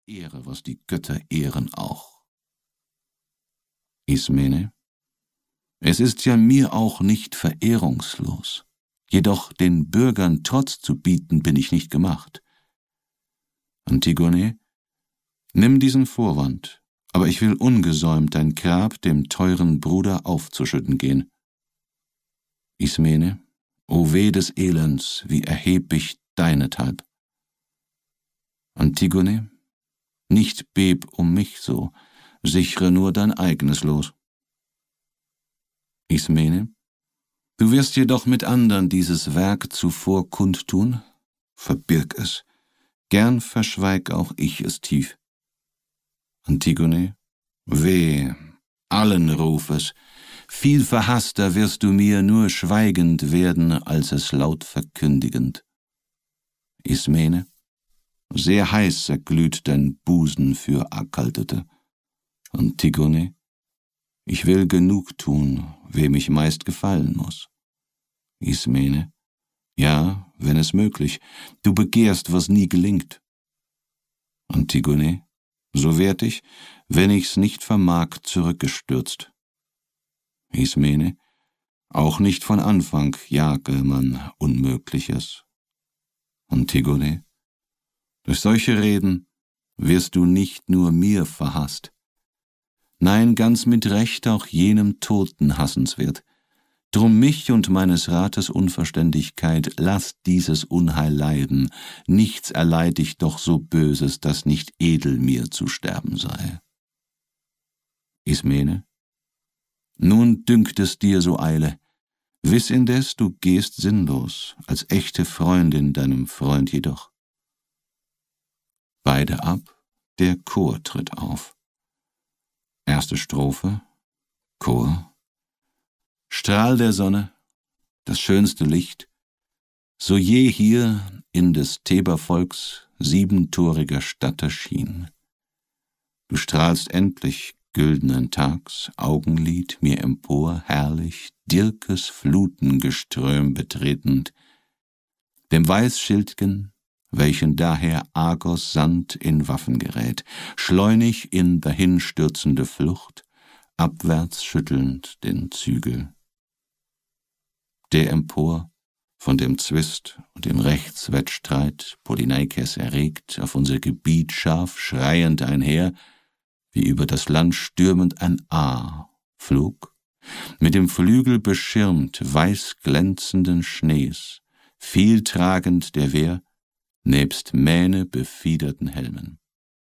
ehre, was die Götter ehren auch. Ismene: Es ist ja mir auch nicht verehrungslos, jedoch den Bürgern Trotz zu bieten bin ich nicht gemacht. Antigone: Nimm diesen Vorwand, aber ich will ungesäumt dein Grab dem teuren Bruder aufzuschütten gehen. Ismene: O weh des Elends, wie erheb ich deinethalb. Antigone: Nicht beb um mich so, sichere nur dein eigenes Los. Ismene: Du wirst jedoch mit andern dieses Werk zuvor kundtun, verbirg es, gern verschweig auch ich es tief. Antigone: Weh, allen ruf es, viel verhasster wirst du mir nur schweigend werden, als es laut verkündigend. Ismene: Sehr heiß erglüht dein Busen für Erkaltete. Antigone: Ich will genug tun, wem ich meist gefallen muss. Ismene: Ja, wenn es möglich, du begehrst, was nie gelingt. Antigone: So werd ich, wenn ich's nicht vermag, zurückgestürzt. Ismene: Auch nicht von Anfang jage man Unmögliches. Antigone: Durch solche Reden wirst du nicht nur mir verhasst, nein, ganz mit Recht auch jenem Toten hassenswert. Drum mich und meines Rates Unverständigkeit, lass dieses Unheil leiden, nichts erleid ich doch so Böses, dass nicht edel mir zu sterben sei. Ismene: Nun dünkt es dir so Eile, wiss indes, du gehst sinnlos, als echte Freundin deinem Freund jedoch. Beide ab, der Chor tritt auf. Erste Strophe, Chor. Strahl der Sonne, das schönste Licht, so je hier in des Thebervolks siebentoriger Stadt erschien. Du strahlst endlich güldenen Tags Augenlid mir empor, herrlich, Dirkes Flutengeström betretend, dem Weißschildgen, welchen daher Argos sandt in Waffengerät, schleunig in dahinstürzende Flucht, abwärts schüttelnd den Zügel. Der empor, von dem Zwist und dem Rechtswettstreit Polyneikes erregt, auf unser Gebiet scharf schreiend einher, wie über das Land stürmend ein Aar flog, mit dem Flügel beschirmt weiß glänzenden Schnees, vieltragend der Wehr, nebst Mähne befiederten Helmen.